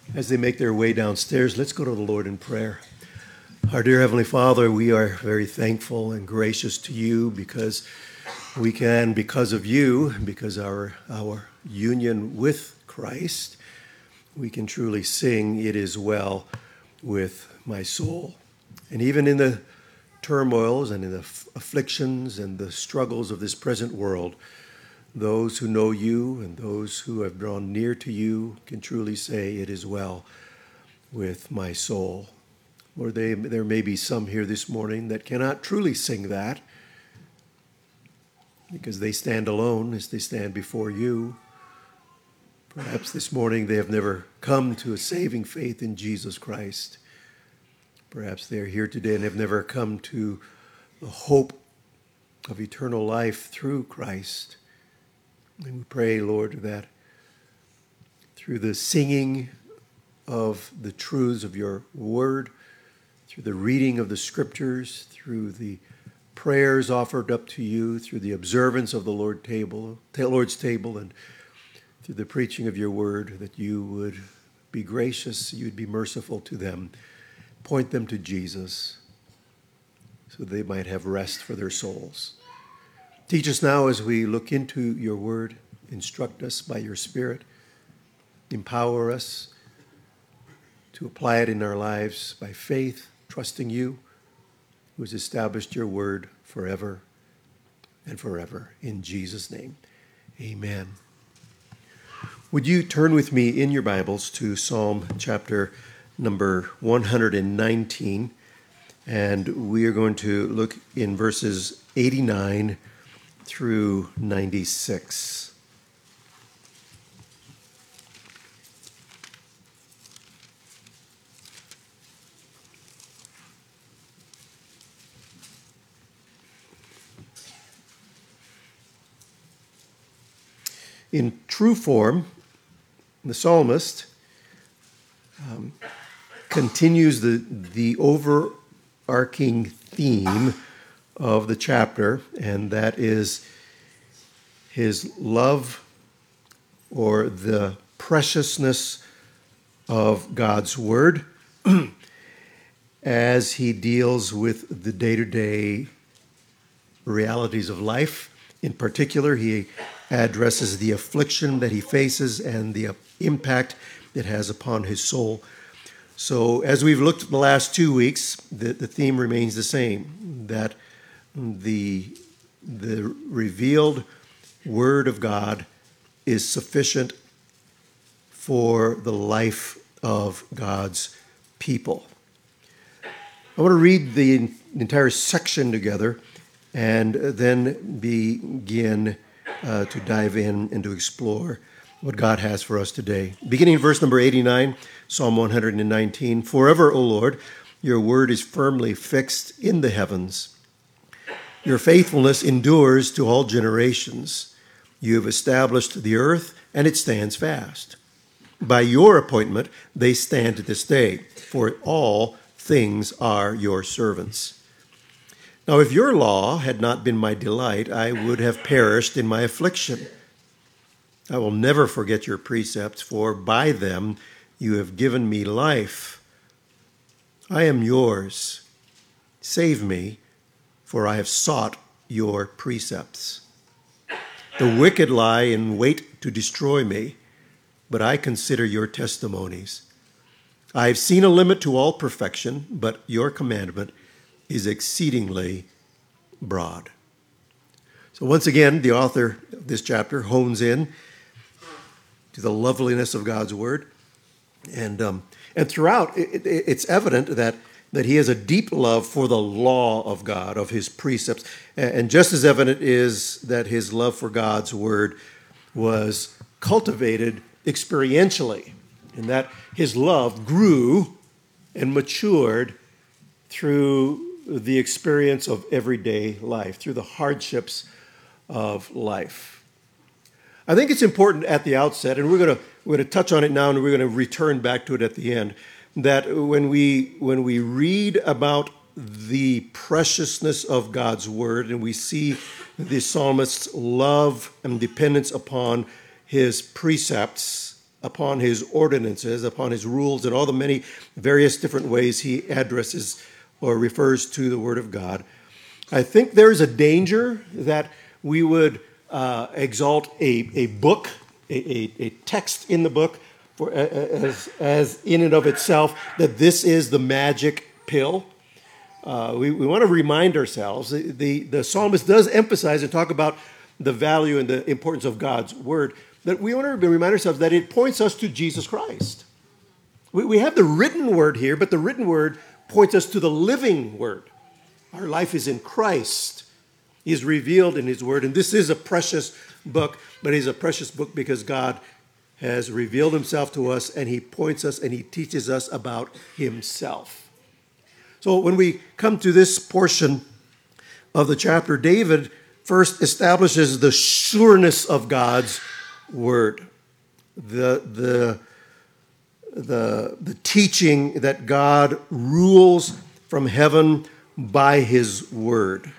As they make their way downstairs, let's go to the Lord in prayer. Our dear Heavenly Father, we are very thankful and gracious to you because we can, because of you, because our union with Christ, we can truly sing, "It is well with my soul." And even in the turmoils and in the afflictions and the struggles of this present world, those who know you and those who have drawn near to you can truly say, "It is well with my soul." Lord, there may be some here this morning that cannot truly sing that because they stand alone as they stand before you. Perhaps this morning they have never come to a saving faith in Jesus Christ. Perhaps they are here today and have never come to the hope of eternal life through Christ. And we pray, Lord, that through the singing of the truths of your word, through the reading of the scriptures, through the prayers offered up to you, through the observance of the Lord's table, and through the preaching of your word, that you would be gracious, you would be merciful to them, point them to Jesus, so they might have rest for their souls. Teach us now as we look into your word. Instruct us by your Spirit. Empower us to apply it in our lives by faith, trusting you, who has established your word forever and forever. In Jesus' name, amen. Would you turn with me in your Bibles to Psalm chapter number 119, and we are going to look in verses 89 through 96. In true form, the psalmist continues the overarching theme of the chapter, and that is his love or the preciousness of God's word as he deals with the day-to-day realities of life. In particular, he addresses the affliction that he faces and the impact it has upon his soul. So as we've looked at the last 2 weeks, the theme remains the same, that the revealed word of God is sufficient for the life of God's people. I want to read the entire section together and then begin to dive in and to explore what God has for us today. Beginning in verse number 89, Psalm 119, "Forever, O Lord, your word is firmly fixed in the heavens. Your faithfulness endures to all generations. You have established the earth, and it stands fast. By your appointment, they stand to this day, for all things are your servants. Now, if your law had not been my delight, I would have perished in my affliction. I will never forget your precepts, for by them you have given me life. I am yours. Save me, for I have sought your precepts. The wicked lie in wait to destroy me, but I consider your testimonies. I have seen a limit to all perfection, but your commandment is exceedingly broad." So once again, the author of this chapter hones in to the loveliness of God's word. And throughout, it's evident that he has a deep love for the law of God, of his precepts. And just as evident is that his love for God's word was cultivated experientially, and that his love grew and matured through the experience of everyday life, through the hardships of life. I think it's important at the outset, and we're going to touch on it now, and we're going to return back to it at the end, that when we read about the preciousness of God's word, and we see the psalmist's love and dependence upon his precepts, upon his ordinances, upon his rules, and all the many various different ways he addresses or refers to the Word of God. I think there is a danger that we would exalt a book, a text in the book, as in and of itself, that this is the magic pill. We want to remind ourselves, the psalmist does emphasize and talk about the value and the importance of God's Word, that we want to remind ourselves that it points us to Jesus Christ. We have the written Word here, but the written Word points us to the living Word. Our life is in Christ. He is revealed in His Word, and this is a precious book, but it is a precious book because God has revealed Himself to us, and He points us and He teaches us about Himself. So when we come to this portion of the chapter, David first establishes the sureness of God's Word, the teaching that God rules from heaven by His Word.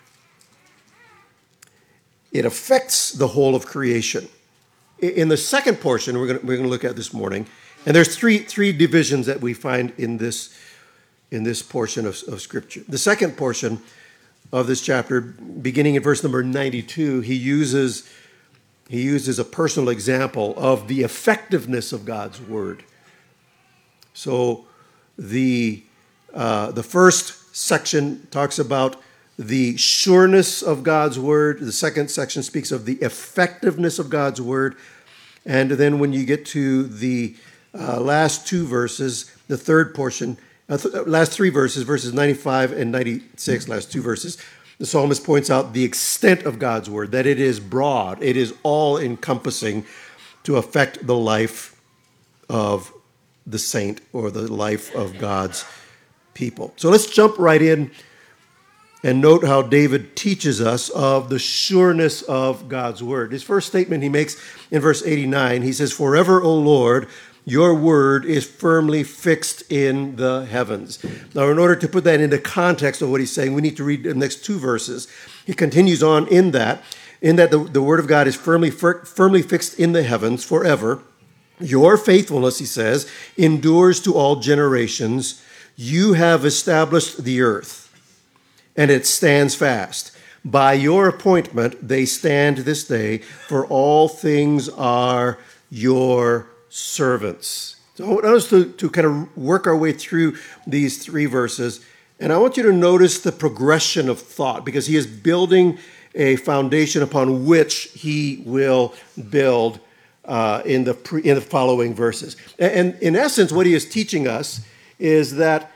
It affects the whole of creation. In the second portion we're going to look at this morning, and there's three divisions that we find in this portion of Scripture. The second portion of this chapter, beginning in verse number 92, he uses a personal example of the effectiveness of God's Word. So the first section talks about the sureness of God's Word. The second section speaks of the effectiveness of God's Word. And then when you get to the last two verses, the third portion, last three verses, verses 95 and 96, last two verses, the psalmist points out the extent of God's Word, that it is broad, it is all-encompassing to affect the life of the saint or the life of God's people. So let's jump right in and note how David teaches us of the sureness of God's Word. His first statement he makes in verse 89, he says, "Forever, O Lord, your word is firmly fixed in the heavens." Now, in order to put that into context of what he's saying, we need to read the next two verses. He continues on in that the word of God is firmly fixed in the heavens forever. Your faithfulness, he says, endures to all generations. You have established the earth, and it stands fast. By your appointment, they stand this day, for all things are your servants. So I want us to kind of work our way through these three verses, and I want you to notice the progression of thought, because he is building a foundation upon which he will build in the following verses. And in essence, what he is teaching us is that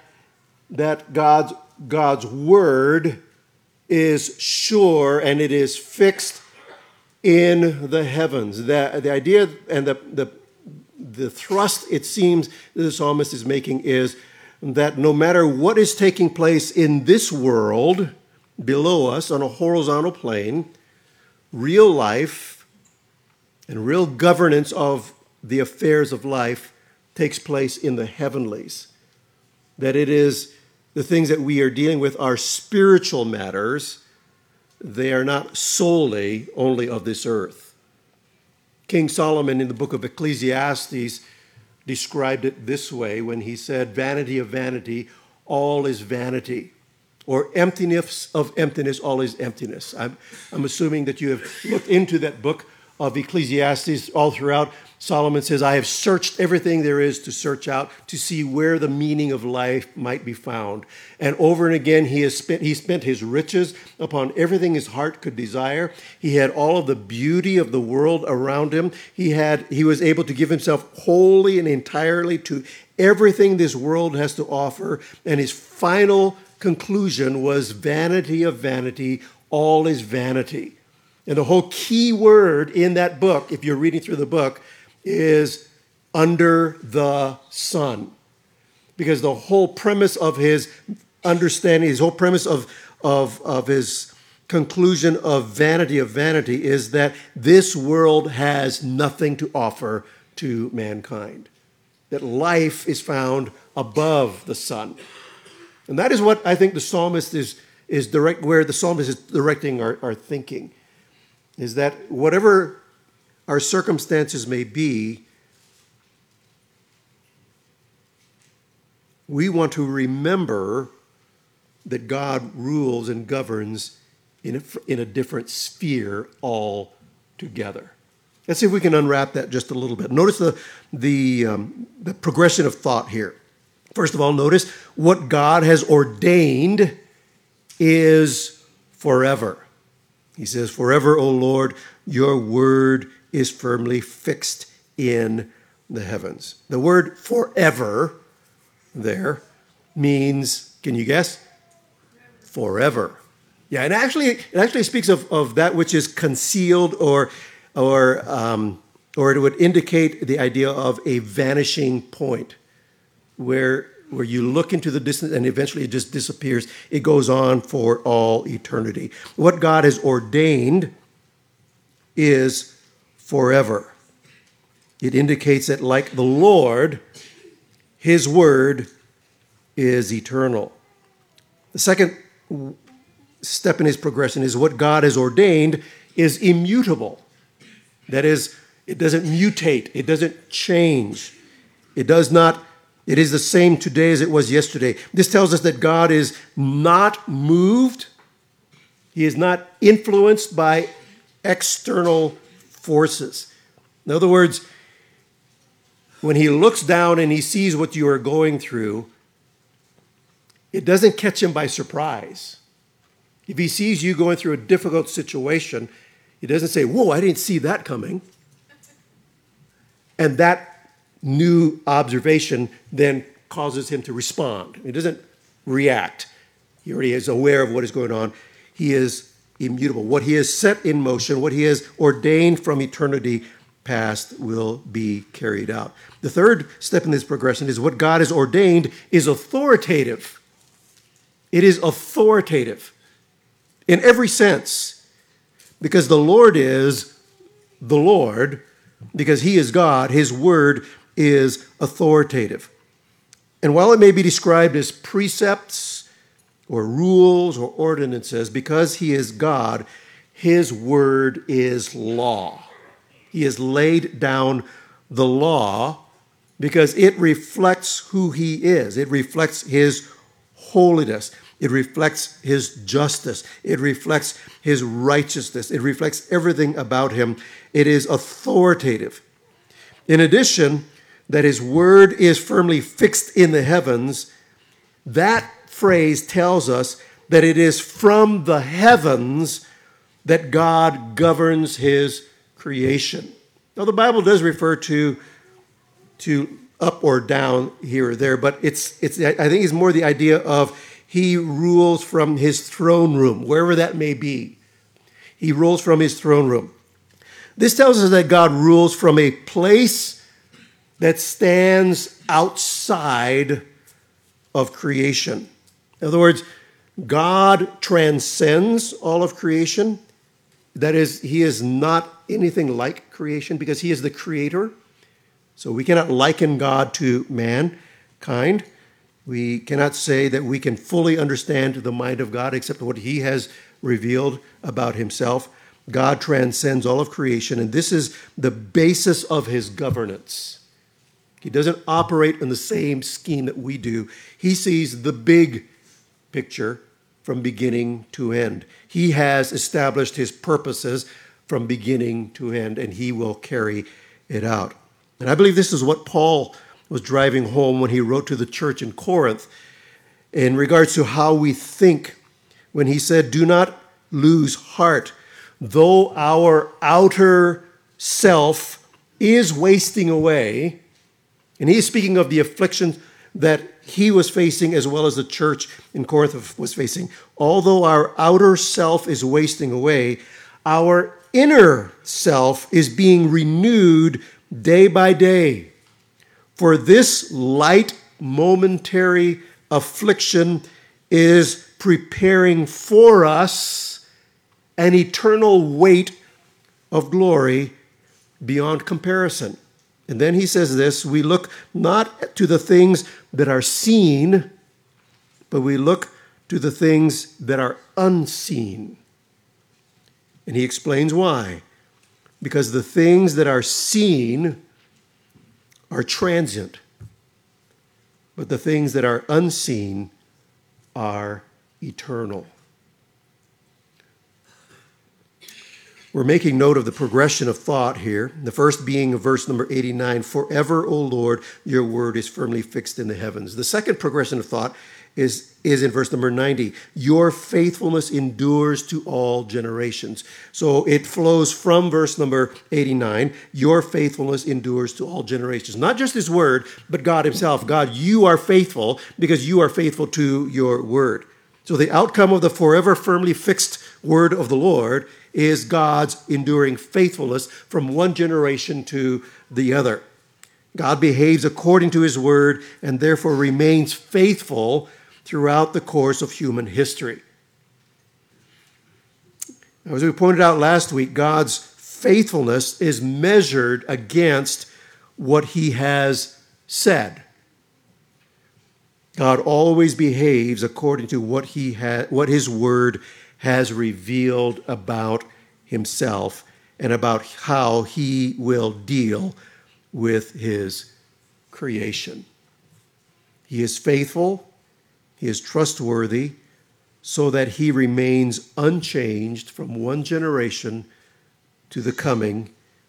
God's word is sure and it is fixed in the heavens. The idea and the thrust, it seems, that the psalmist is making is that no matter what is taking place in this world below us on a horizontal plane, real life and real governance of the affairs of life takes place in the heavenlies. That it is the things that we are dealing with are spiritual matters. They are not solely only of this earth. King Solomon in the book of Ecclesiastes described it this way when he said, "Vanity of vanity, all is vanity." Or emptiness of emptiness, all is emptiness. I'm assuming that you have looked into that book of Ecclesiastes all throughout. Solomon says, "I have searched everything there is to search out to see where the meaning of life might be found." And over and again, he spent his riches upon everything his heart could desire. He had all of the beauty of the world around him. He was able to give himself wholly and entirely to everything this world has to offer. And his final conclusion was, "Vanity of vanity, all is vanity." And the whole key word in that book, if you're reading through the book, is under the sun. Because the whole premise of his understanding, his whole premise of his conclusion of vanity is that this world has nothing to offer to mankind. That life is found above the sun. And that is what I think the psalmist where the psalmist is directing our thinking. Is that whatever our circumstances may be, we want to remember that God rules and governs in a different sphere altogether. Let's see if we can unwrap that just a little bit. Notice the progression of thought here. First of all, notice what God has ordained is forever. He says, "Forever, O Lord, your word is firmly fixed in the heavens." The word forever there means, can you guess? Forever. Yeah, and it actually speaks of that which is concealed or it would indicate the idea of a vanishing point where you look into the distance and eventually it just disappears. It goes on for all eternity. What God has ordained is forever. It indicates that, like the Lord, his word is eternal. The second step in his progression is what God has ordained is immutable. That is, it doesn't mutate. It doesn't change. It is the same today as it was yesterday. This tells us that God is not moved. He is not influenced by external forces. In other words, when he looks down and he sees what you are going through, it doesn't catch him by surprise. If he sees you going through a difficult situation, he doesn't say, "Whoa, I didn't see that coming." And that new observation then causes him to respond. He doesn't react. He already is aware of what is going on. He is immutable. What he has set in motion, what he has ordained from eternity past will be carried out. The third step in this progression is what God has ordained is authoritative. It is authoritative in every sense, because the Lord is the Lord, because he is God, his word is authoritative. And while it may be described as precepts or rules or ordinances, because he is God, his word is law. He has laid down the law because it reflects who he is. It reflects his holiness. It reflects his justice. It reflects his righteousness. It reflects everything about him. It is authoritative. In addition, that his word is firmly fixed in the heavens, that phrase tells us that it is from the heavens that God governs his creation. Now, the Bible does refer to up or down here or there, but I think it's more the idea of he rules from his throne room, wherever that may be. He rules from his throne room. This tells us that God rules from a place that stands outside of creation. In other words, God transcends all of creation. That is, he is not anything like creation because he is the creator. So we cannot liken God to mankind. We cannot say that we can fully understand the mind of God except what he has revealed about himself. God transcends all of creation, and this is the basis of his governance. He doesn't operate in the same scheme that we do. He sees the big picture from beginning to end. He has established his purposes from beginning to end, and he will carry it out. And I believe this is what Paul was driving home when he wrote to the church in Corinth in regards to how we think, when he said, "Do not lose heart, though our outer self is wasting away." And he is speaking of the affliction that he was facing as well as the church in Corinth was facing. Although our outer self is wasting away, our inner self is being renewed day by day. For this light momentary affliction is preparing for us an eternal weight of glory beyond comparison. And then he says this, we look not to the things that are seen, but we look to the things that are unseen. And he explains why. Because the things that are seen are transient. but the things that are unseen are eternal. We're making note of the progression of thought here. The first being verse number 89, forever, O Lord, your word is firmly fixed in the heavens. The second progression of thought is in verse number 90. Your faithfulness endures to all generations. So it flows from verse number 89. Your faithfulness endures to all generations. Not just his word, but God himself. God, you are faithful because you are faithful to your word. So the outcome of the forever firmly fixed word of the Lord is God's enduring faithfulness from one generation to the other. God behaves according to his word and therefore remains faithful throughout the course of human history. As we pointed out last week, God's faithfulness is measured against what he has said. God always behaves according to what his word has revealed about himself and about how he will deal with his creation. He is faithful, he is trustworthy, so that he remains unchanged from one generation to the coming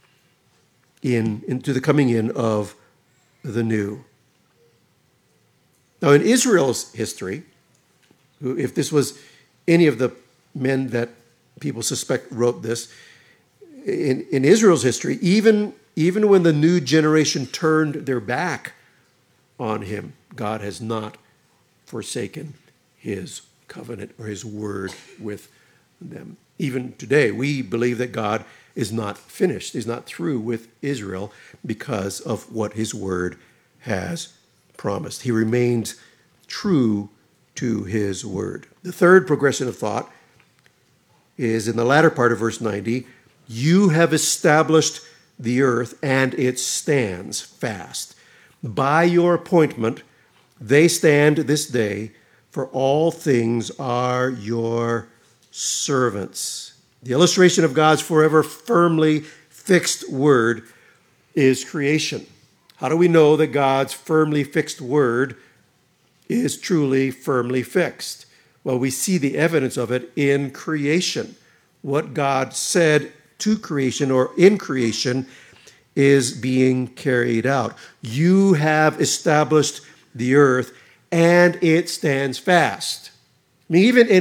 in of the new. Now, in Israel's history, if this was any of the men that people suspect wrote this, in Israel's history, even when the new generation turned their back on him, God has not forsaken his covenant or his word with them. Even today, we believe that God is not finished, is not through with Israel because of what his word has promised. He remains true to his word. The third progression of thought is in the latter part of verse 90, you have established the earth and it stands fast. By your appointment, they stand this day, for all things are your servants. The illustration of God's forever firmly fixed word is creation. How do we know that God's firmly fixed word is truly firmly fixed? Well, we see the evidence of it in creation. What God said to creation or in creation is being carried out. You have established the earth and it stands fast. I mean, even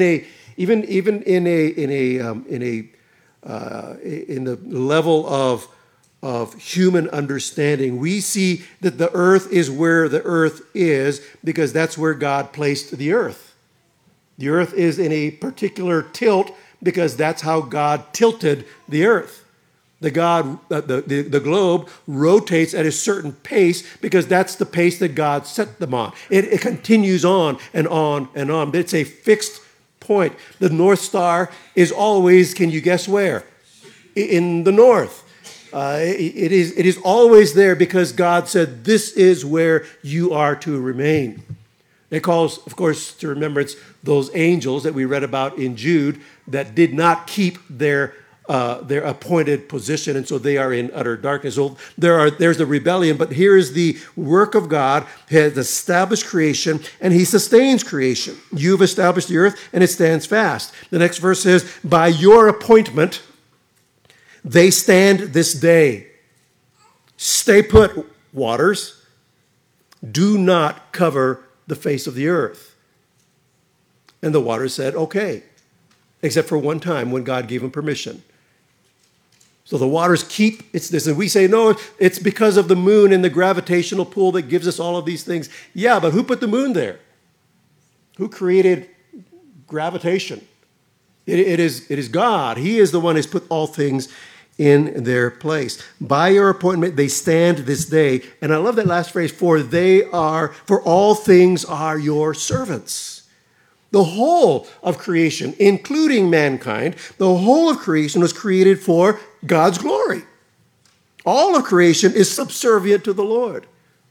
in the level of human understanding, we see that the earth is where the earth is because that's where God placed the earth. The earth is in a particular tilt because that's how God tilted the earth. The globe rotates at a certain pace because that's the pace that God set them on. It continues on and on and on. It's a fixed point. The North Star is always, can you guess where? In the north. It is always there because God said, this is where you are to remain. It calls, of course, to remembrance those angels that we read about in Jude that did not keep their appointed position, and so they are in utter darkness. So there's the rebellion, but here is the work of God. He has established creation, and he sustains creation. You've established the earth, and it stands fast. The next verse says, by your appointment, they stand this day. Stay put, waters. Do not cover the face of the earth. And the waters said, okay, except for one time when God gave them permission. So the waters keep, it's this, and we say, no, it's because of the moon and the gravitational pull that gives us all of these things. Yeah, but who put the moon there? Who created gravitation? It is God. He is the one who's put all things in their place. By your appointment, they stand this day. And I love that last phrase, for all things are your servants. The whole of creation, including mankind, the whole of creation was created for God's glory. All of creation is subservient to the Lord.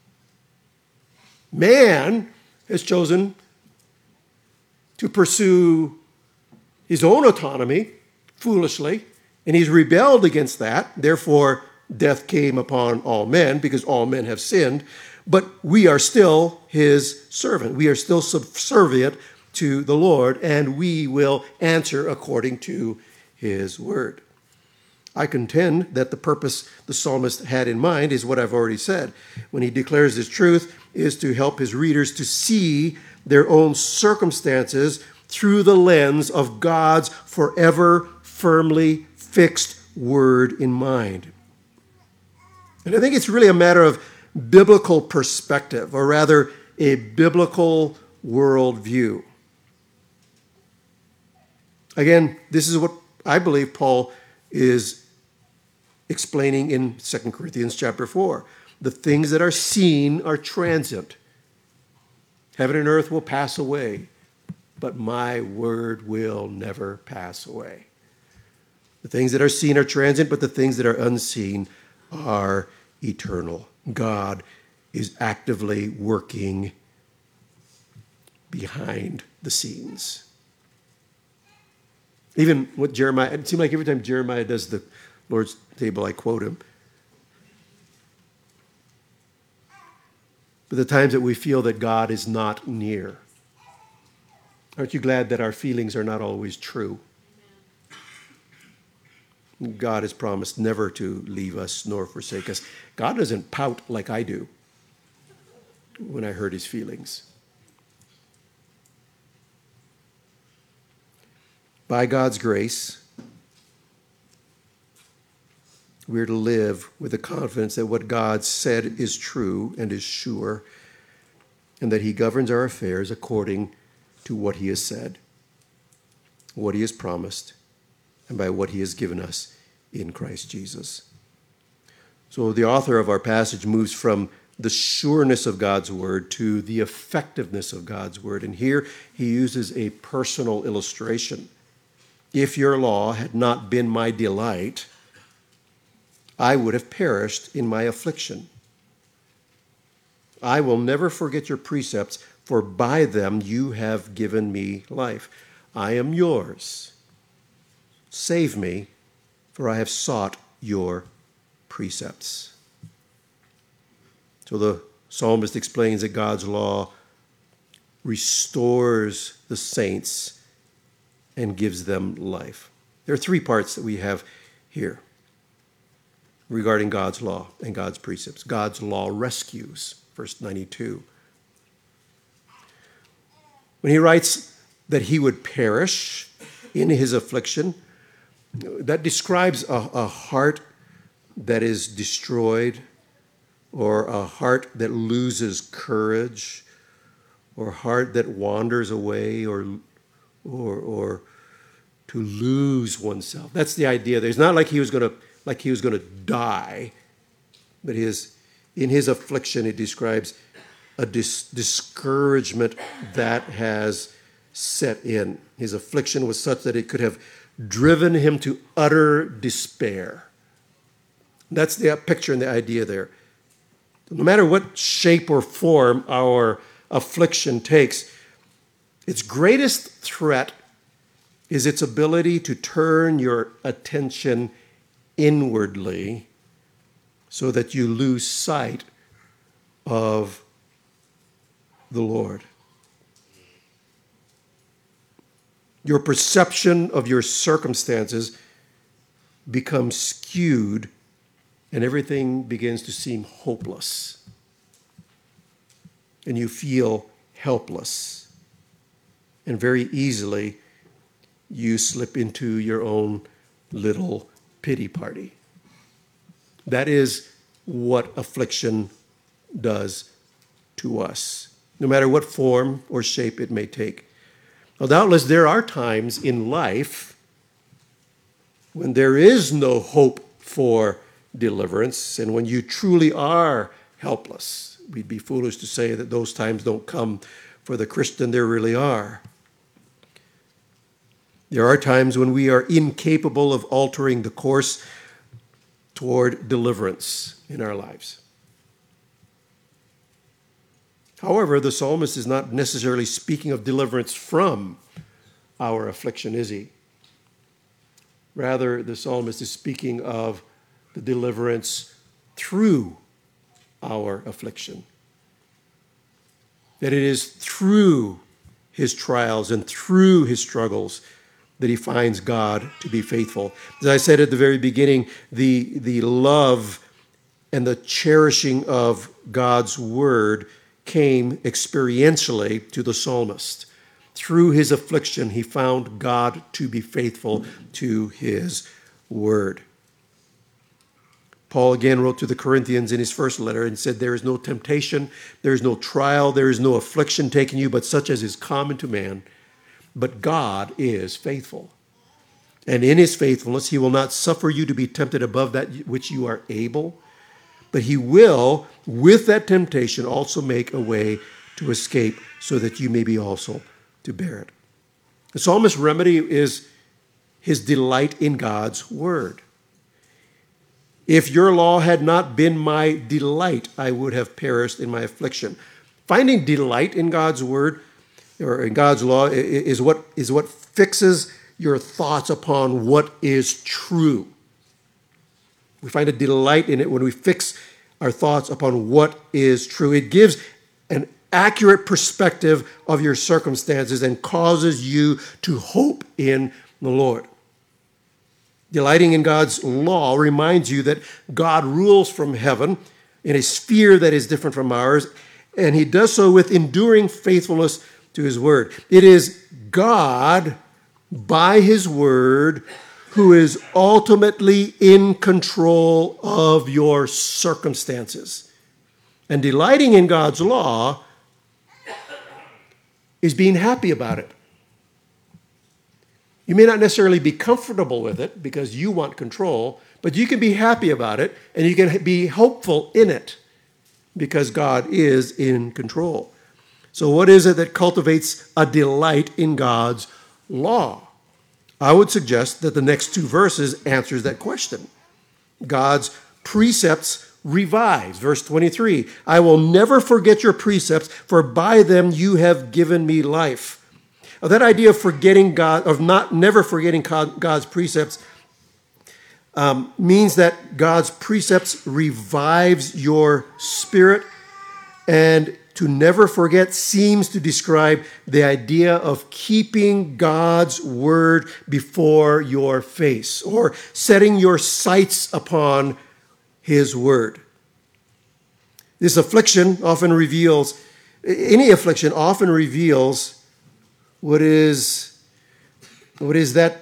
Man has chosen to pursue his own autonomy foolishly, and he's rebelled against that. Therefore, death came upon all men because all men have sinned. but we are still his servant. We are still subservient to the Lord, and we will answer according to his word. I contend that the purpose the psalmist had in mind is what I've already said. When he declares this truth, is to help his readers to see their own circumstances through the lens of God's forever firmly fixed word in mind. And I think it's really a matter of biblical perspective, or rather a biblical worldview. Again, this is what I believe Paul is explaining in 2 Corinthians chapter 4. The things that are seen are transient. Heaven and earth will pass away, but my word will never pass away. The things that are seen are transient, but the things that are unseen are eternal. God is actively working behind the scenes. Even what Jeremiah, it seems like every time Jeremiah does the Lord's table, I quote him. But the times that we feel that God is not near, aren't you glad that our feelings are not always true? God has promised never to leave us nor forsake us. God doesn't pout like I do when I hurt his feelings. By God's grace, we're to live with the confidence that what God said is true and is sure, and that he governs our affairs according to what he has said, what he has promised, and by what he has given us in Christ Jesus. So the author of our passage moves from the sureness of God's word to the effectiveness of God's word. And here he uses a personal illustration. If your law had not been my delight, I would have perished in my affliction. I will never forget your precepts, for by them you have given me life. I am yours. Save me, for I have sought your precepts. So the psalmist explains that God's law restores the saints and gives them life. There are three parts that we have here regarding God's law and God's precepts. God's law rescues, verse 92. When he writes that he would perish in his affliction, that describes a heart that is destroyed, or a heart that loses courage, or a heart that wanders away, or to lose oneself. That's the idea. There's not like he was going to die, but in his affliction it describes a discouragement that has set in. His affliction was such that it could have driven him to utter despair. That's the picture and the idea there. No matter what shape or form our affliction takes, its greatest threat is its ability to turn your attention inwardly so that you lose sight of the Lord. Your perception of your circumstances becomes skewed, and everything begins to seem hopeless. And you feel helpless. And very easily, you slip into your own little pity party. That is what affliction does to us, no matter what form or shape it may take. Now, doubtless there are times in life when there is no hope for deliverance and when you truly are helpless. We'd be foolish to say that those times don't come for the Christian. There really are. There are times when we are incapable of altering the course toward deliverance in our lives. However, the psalmist is not necessarily speaking of deliverance from our affliction, is he? Rather, the psalmist is speaking of the deliverance through our affliction. that it is through his trials and through his struggles that he finds God to be faithful. As I said at the very beginning, the love and the cherishing of God's word came experientially to the psalmist. Through his affliction, he found God to be faithful to his word. Paul again wrote to the Corinthians in his first letter and said, there is no temptation, there is no trial, there is no affliction taken you, but such as is common to man. But God is faithful. And in his faithfulness, he will not suffer you to be tempted above that which you are able, but he will, with that temptation, also make a way to escape so that you may be also to bear it. The psalmist's remedy is his delight in God's word. If your law had not been my delight, I would have perished in my affliction. Finding delight in God's word or in God's law is what fixes your thoughts upon what is true. We find a delight in it when we fix our thoughts upon what is true. It gives an accurate perspective of your circumstances and causes you to hope in the Lord. Delighting in God's law reminds you that God rules from heaven in a sphere that is different from ours, and he does so with enduring faithfulness to his word. It is God, by his word, who is ultimately in control of your circumstances. And delighting in God's law is being happy about it. You may not necessarily be comfortable with it because you want control, but you can be happy about it and you can be hopeful in it because God is in control. So what is it that cultivates a delight in God's law? I would suggest that the next two verses answers that question. God's precepts revives. Verse 23, I will never forget your precepts, for by them you have given me life. Now, that idea of forgetting God, of never forgetting God's precepts, means that God's precepts revives your spirit, and to never forget seems to describe the idea of keeping God's word before your face or setting your sights upon his word. This affliction often reveals, any affliction often reveals what is that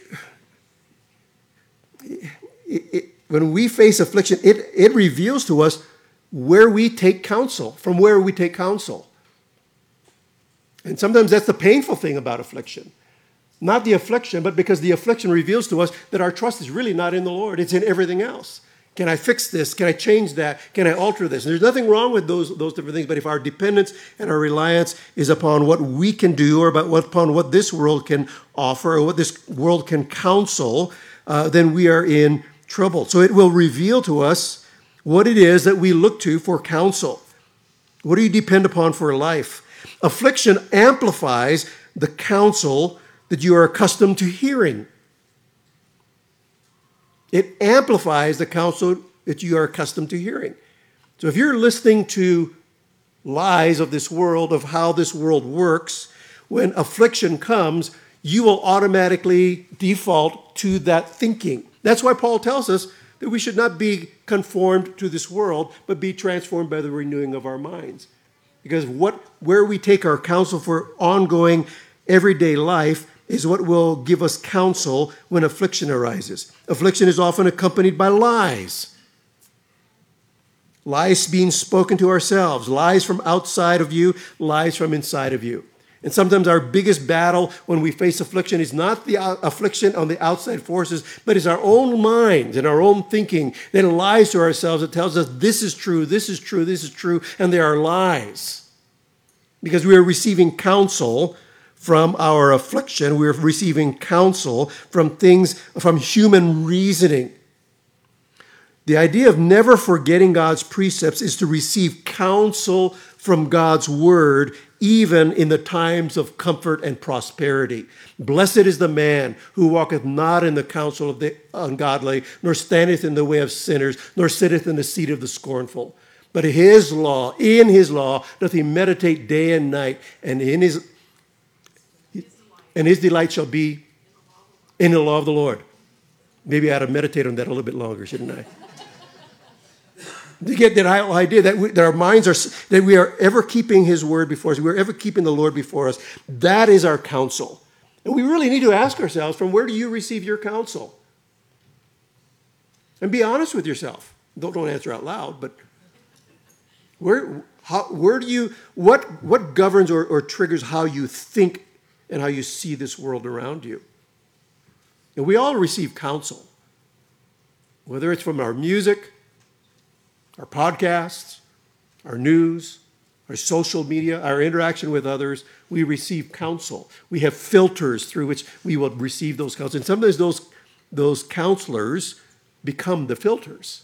when we face affliction, it reveals to us where we take counsel, from where we take counsel. And sometimes that's the painful thing about affliction. Not the affliction, but because the affliction reveals to us that our trust is really not in the Lord. It's in everything else. Can I fix this? Can I change that? Can I alter this? And there's nothing wrong with those different things, but if our dependence and our reliance is upon what we can do or upon what this world can offer or what this world can counsel, then we are in trouble. So it will reveal to us what it is that we look to for counsel. What do you depend upon for life? Affliction amplifies the counsel that you are accustomed to hearing. It amplifies the counsel that you are accustomed to hearing. So if you're listening to lies of this world, of how this world works, when affliction comes, you will automatically default to that thinking. That's why Paul tells us that we should not be conformed to this world, but be transformed by the renewing of our minds. Because where we take our counsel for ongoing everyday life is what will give us counsel when affliction arises. Affliction is often accompanied by lies. Lies being spoken to ourselves, lies from outside of you, lies from inside of you. And sometimes our biggest battle when we face affliction is not the affliction on the outside forces, but is our own minds and our own thinking that lies to ourselves that tells us this is true, this is true, this is true, and they are lies. Because we are receiving counsel from our affliction, we are receiving counsel from human reasoning. The idea of never forgetting God's precepts is to receive counsel from God's word, even in the times of comfort and prosperity. Blessed is the man who walketh not in the counsel of the ungodly, nor standeth in the way of sinners, nor sitteth in the seat of the scornful. But in his law doth he meditate day and night, and his delight shall be in the law of the Lord. Maybe I ought to meditate on that a little bit longer, shouldn't I? To get that idea that our minds are, that we are ever keeping his word before us, we are ever keeping the Lord before us. That is our counsel. And we really need to ask ourselves, from where do you receive your counsel? And be honest with yourself. Don't answer out loud, but what governs or triggers how you think and how you see this world around you? And we all receive counsel, whether it's from our music, our podcasts, our news, our social media, our interaction with others. We receive counsel. We have filters through which we will receive those counsels. And sometimes those counselors become the filters.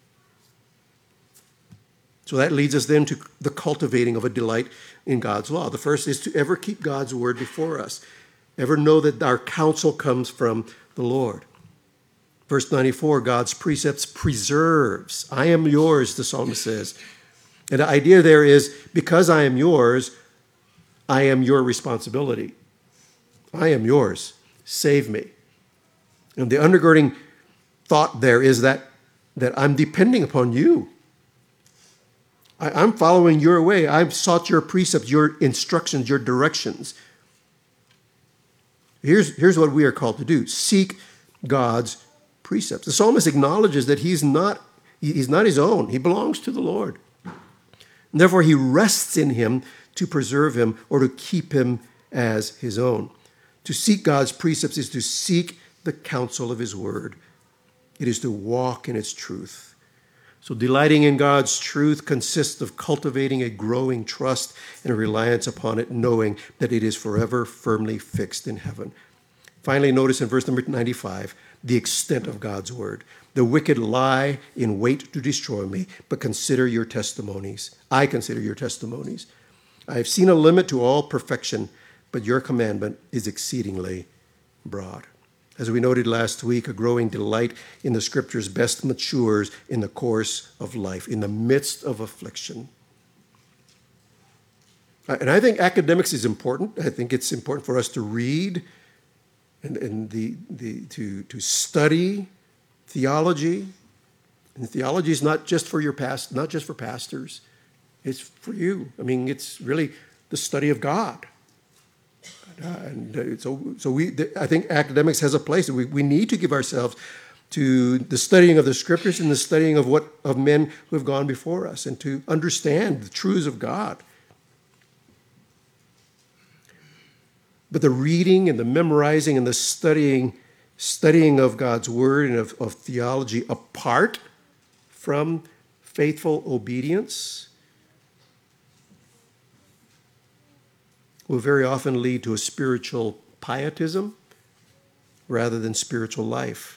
So that leads us then to the cultivating of a delight in God's law. The first is to ever keep God's word before us. Ever know that our counsel comes from the Lord. Verse 94, God's precepts preserves. I am yours, the psalmist says. And the idea there is, because I am yours, I am your responsibility. I am yours. Save me. And the undergirding thought there is that I'm depending upon you. I'm following your way. I've sought your precepts, your instructions, your directions. Here's what we are called to do. Seek God's precepts. The psalmist acknowledges that he's not his own. He belongs to the Lord. And therefore, he rests in him to preserve him or to keep him as his own. To seek God's precepts is to seek the counsel of his word. It is to walk in its truth. So delighting in God's truth consists of cultivating a growing trust and a reliance upon it, knowing that it is forever firmly fixed in heaven. Finally, notice in verse number 95, the extent of God's word. The wicked lie in wait to destroy me, but consider your testimonies. I consider your testimonies. I have seen a limit to all perfection, but your commandment is exceedingly broad. As we noted last week, a growing delight in the scriptures best matures in the course of life, in the midst of affliction. And I think academics is important. I think it's important for us to read and to study theology. And theology is not just for not just for pastors. It's for you. I mean, it's really the study of God. I think academics has a place. We need to give ourselves to the studying of the scriptures and the studying of men who have gone before us, and to understand the truths of God. But the reading and the memorizing and the studying of God's word and of theology apart from faithful obedience will very often lead to a spiritual pietism rather than spiritual life.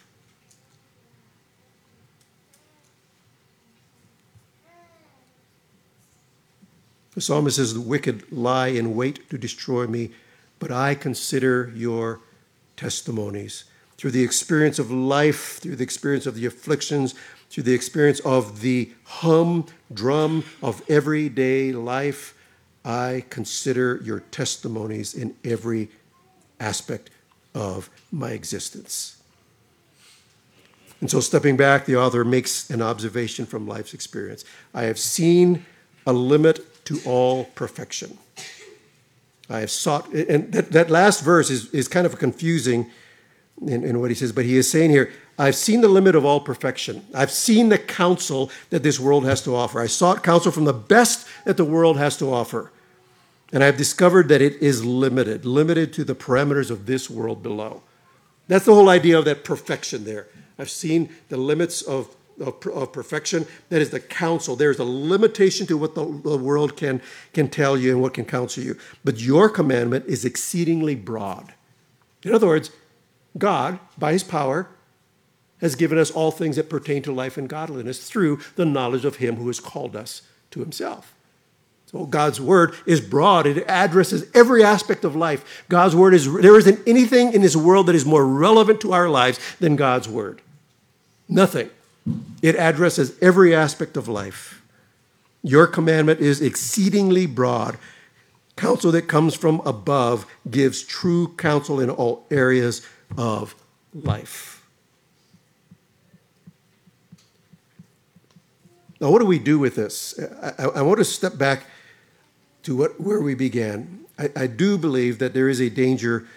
The psalmist says, the wicked lie in wait to destroy me, but I consider your testimonies. Through the experience of life, through the experience of the afflictions, through the experience of the humdrum of everyday life, I consider your testimonies in every aspect of my existence. And so stepping back, the author makes an observation from life's experience. I have seen a limit to all perfection. I have sought, and that last verse is kind of confusing in what he says, but he is saying here, I've seen the limit of all perfection. I've seen the counsel that this world has to offer. I sought counsel from the best that the world has to offer. And I've discovered that it is limited to the parameters of this world below. That's the whole idea of that perfection there. I've seen the limits of perfection. That is the counsel. There's a limitation to what the world can tell you and what can counsel you. But your commandment is exceedingly broad. In other words, God, by his power, has given us all things that pertain to life and godliness through the knowledge of him who has called us to himself. So God's word is broad. It addresses every aspect of life. God's word there isn't anything in this world that is more relevant to our lives than God's word. Nothing. It addresses every aspect of life. Your commandment is exceedingly broad. Counsel that comes from above gives true counsel in all areas of life. Now, what do we do with this? I want to step back to where we began. I do believe that there is a danger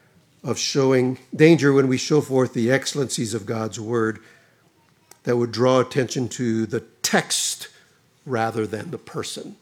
when we show forth the excellencies of God's word that would draw attention to the text rather than the person.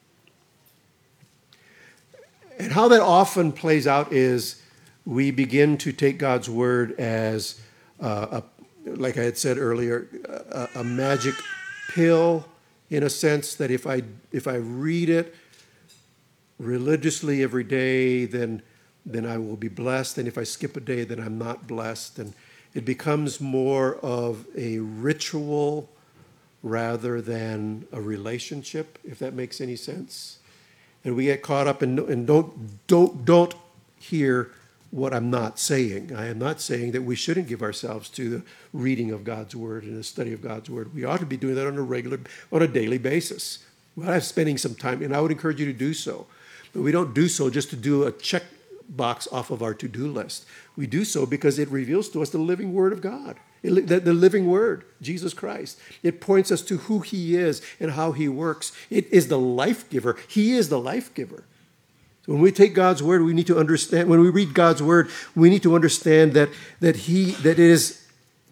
And how that often plays out is we begin to take God's word as, like I had said earlier, a magic pill, in a sense that if I read it religiously every day, then I will be blessed. And if I skip a day, then I'm not blessed. And it becomes more of a ritual rather than a relationship, if that makes any sense. And we get caught up and don't hear what I'm not saying. I am not saying that we shouldn't give ourselves to the reading of God's word and the study of God's word. We ought to be doing that on a daily basis. We ought to have spending some time, and I would encourage you to do so. But we don't do so just to do a check box off of our to-do list. We do so because it reveals to us the living word of God, the living word, Jesus Christ. It points us to who he is and how he works. It is the life giver. He is the life giver. So when we take God's word, we need to understand, when we read God's word, we need to understand that he is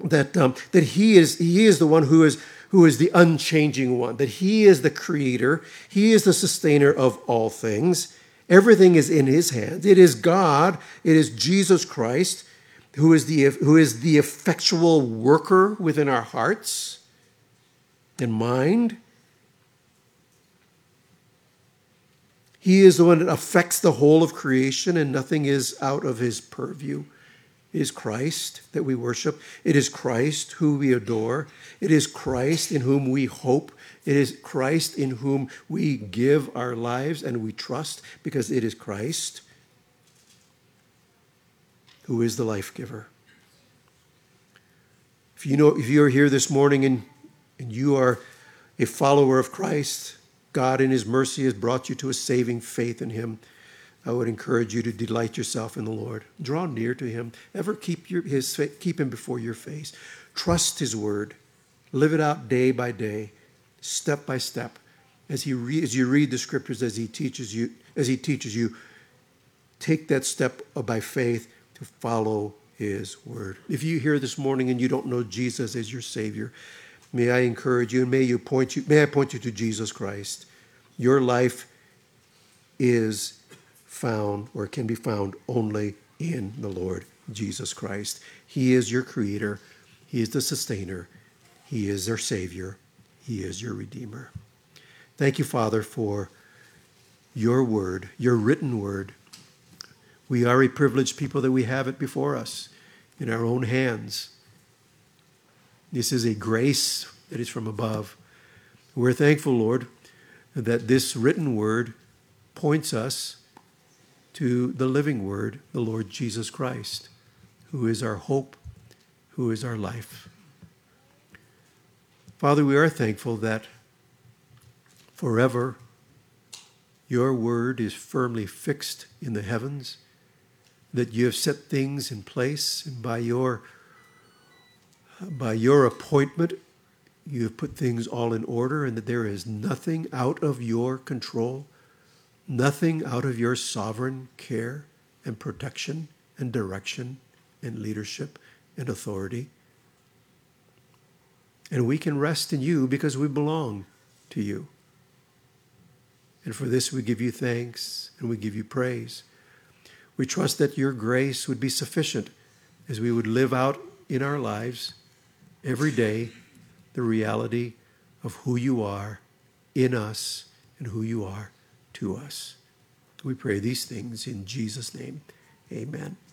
the one who is the unchanging one, that he is the creator, he is the sustainer of all things. Everything is in his hands. It is God, it is Jesus Christ who is the effectual worker within our hearts and mind. He is the one that affects the whole of creation, and nothing is out of his purview. It is Christ that we worship. It is Christ who we adore. It is Christ in whom we hope. It is Christ in whom we give our lives and we trust, because it is Christ who is the life giver. If you are here this morning and you are a follower of Christ, God in his mercy has brought you to a saving faith in him. I would encourage you to delight yourself in the Lord. Draw near to him. Ever keep him before your face. Trust his word. Live it out day by day, step by step. As you read the scriptures, as he teaches you, take that step by faith to follow his word. If you're here this morning and you don't know Jesus as your Savior, may I encourage you and may I point you to Jesus Christ. Your life is found, or can be found, only in the Lord Jesus Christ. He is your creator. He is the sustainer. He is our Savior. He is your Redeemer. Thank you, Father, for your word, your written word. We are a privileged people that we have it before us in our own hands. This is a grace that is from above. We're thankful, Lord, that this written word points us to the living word, the Lord Jesus Christ, who is our hope, who is our life. Father, we are thankful that forever your word is firmly fixed in the heavens, that you have set things in place, and by your appointment, you have put things all in order, and that there is nothing out of your control, nothing out of your sovereign care and protection and direction and leadership and authority. And we can rest in you because we belong to you. And for this we give you thanks and we give you praise. We trust that your grace would be sufficient as we would live out in our lives every day the reality of who you are in us and who you are to us. We pray these things in Jesus' name. Amen.